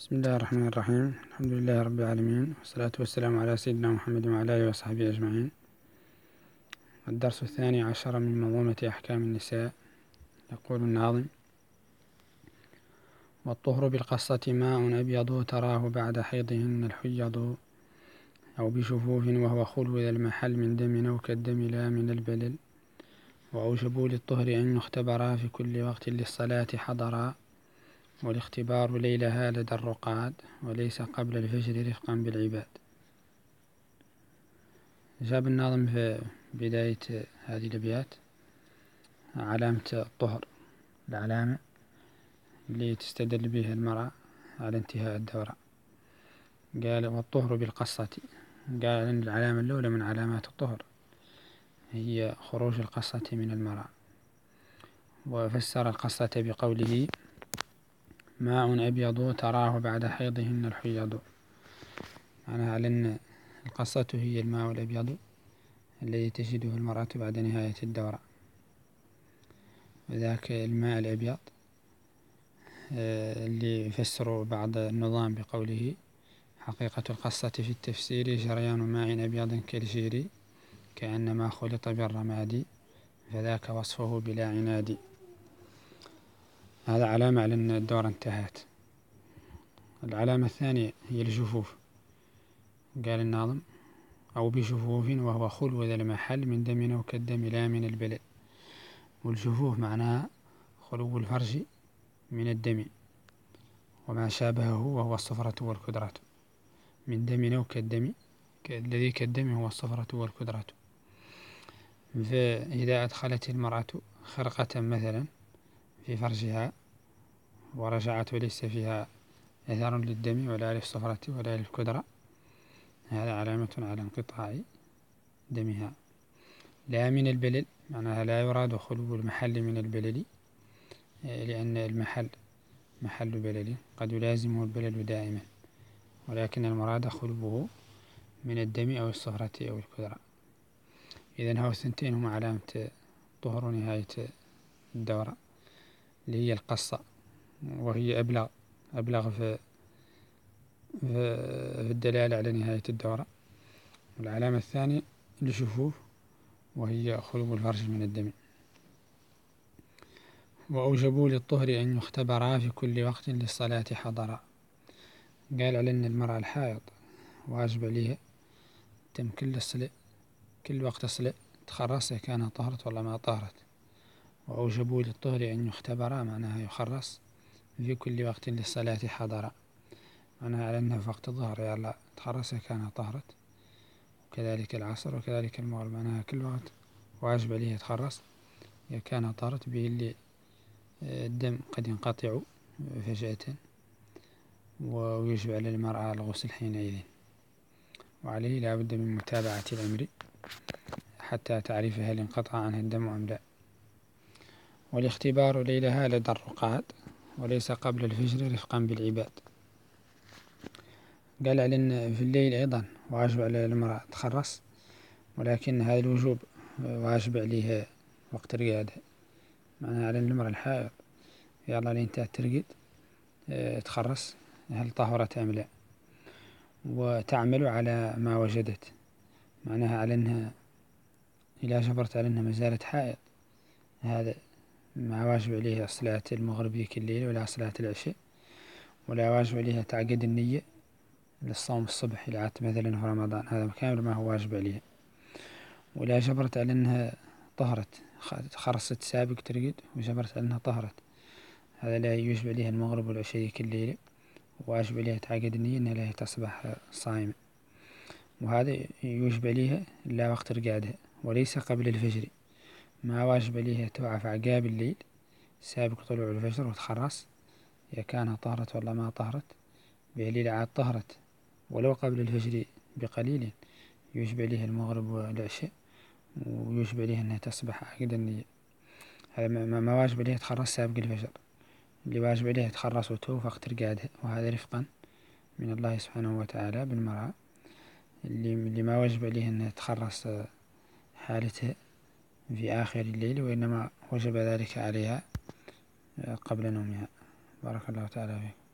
بسم الله الرحمن الرحيم. الحمد لله رب العالمين، والصلاة والسلام على سيدنا محمد وعلى آله وصحبه أجمعين. الدرس 12 من منظومة أحكام النساء. يقول الناظم: والطهر بالقصة ماء أبيض تراه بعد حيضهن الحيض، أو بشفوف وهو خلو ذا المحل من دم أو كالدم لا من البلل، وأوجبوا للطهر أن يختبرا في كل وقت للصلاة حضرا، والاختبار ليلها لدى الرقاد وليس قبل الفجر رفقا بالعباد. جاب الناظم في بداية هذه الأبيات علامة الطهر، العلامة اللي تستدل بها المرأة على انتهاء الدورة. قال: والطهر بالقصة. قال أن العلامة الأولى من علامات الطهر هي خروج القصة من المرأة، وفسر القصة بقوله: ماء أبيض تراه بعد حيضهن الحيض، معناها على أن القصة هي الماء الأبيض الذي تجده المرأة بعد نهاية الدورة. وذاك الماء الأبيض اللي يفسر بعض النظام بقوله: حقيقة القصة في التفسير جريان ماء أبيض كالجير كأنما خلط بالرماد، فذاك وصفه بلا عناد. هذا علامة على أن الدورة انتهت. العلامة الثانية هي الجفوف. قال الناظم: أو بجفوف وهو خلو ذا المحل من دم أو كالدم لا من البلل. والجفوف معناها خلو الفرج من الدم وما شابهه وهو الصفرة والكدرة، من دم أو كالدم، الذي كالدم هو الصفرة والكدرة. فإذا أدخلت المرأة خرقة مثلا في فرجها ورجعت وليس فيها أثر للدم ولا للصفرة ولا للكدرة، هذا علامة على انقطاع دمها. لا من البلل، معناها لا يراد خلو المحل من البلل، لأن المحل محل بلل قد يلازمه البلل دائما، ولكن المراد خلوه من الدم أو الصفرة أو الكدرة. إذن هو الثنتين هما علامة طهر نهاية الدورة، اللي هي القصة، وهي أبلغ في الدلالة على نهاية الدورة. والعلامة الثانية الجفوف، وهي خلو الفرج من الدم. وأوجبوا للطهر أن يختبرا في كل وقت للصلاة حضرا. قال على أن المرأة الحائض واجب عليها تم كل وقت الصلاة تخرص كان طهرت ولا ما طهرت. وأوجبوا للطهر أن يختبرا معناها يخرص في كل وقت للصلاة حضرا، معناها على أنها في وقت الظهر يلا تخرص كان طهرت، وكذلك العصر وكذلك المغرب، معناها كل وقت واجب عليها تخرص إذا كان طهرت به اللي الدم قد ينقطع فجأة، ويجب على المرأة الغسل حينئذ، وعليه لا بد من متابعة الأمر حتى تعرف هل انقطع عنها الدم أم لا. والاختبار ليلها لدى الرقاد وليس قبل الفجر رفقا بالعباد. قال على أن في الليل أيضا واجب على المرأة تخرص، ولكن هذا الوجوب واجب عليها وقت رقادها، معناها على المرأة الحائض يلا لين ترقد تخرص هل طهرت أم لا، وتعمل على ما وجدت، معناها على أنها إذا جبرت على أنها ما زالت حائض هذا ما واجب عليها صلاة المغرب كل ليلة ولا صلاة العشاء، ولا واجب عليها تعقد النية للصوم الصبح إذا عادت مثلا في رمضان، هذا كامل ما هو واجب عليها. ولا جبرت على أنها طهرت خرصت سابق ترقد وجبرت على أنها طهرت، هذا لا يوجب عليها المغرب والعشاء كل ليلة، واجب عليها تعقد النية أنها لا تصبح صائمة، وهذا يوجب عليها إلا وقت رقادها وليس قبل الفجر. ما واجب عليها توعى في عقاب الليل سابق طلوع الفجر وتخرص إذا كان طهرت ولا ما طهرت، بهليل عاد طهرت ولو قبل الفجر بقليل يوجب عليها المغرب والعشاء، ويوجب عليها أنها تصبح عقد النية. هذا ما واجب عليها تخرص سابق الفجر، اللي واجب عليها تخرص وتوفى وقت رقادها، وهذا رفقا من الله سبحانه وتعالى بالمرأة اللي ما واجب عليها أنها تخرص حالتها في آخر الليل، وإنما وجب ذلك عليها قبل نومها. بارك الله تعالى فيك.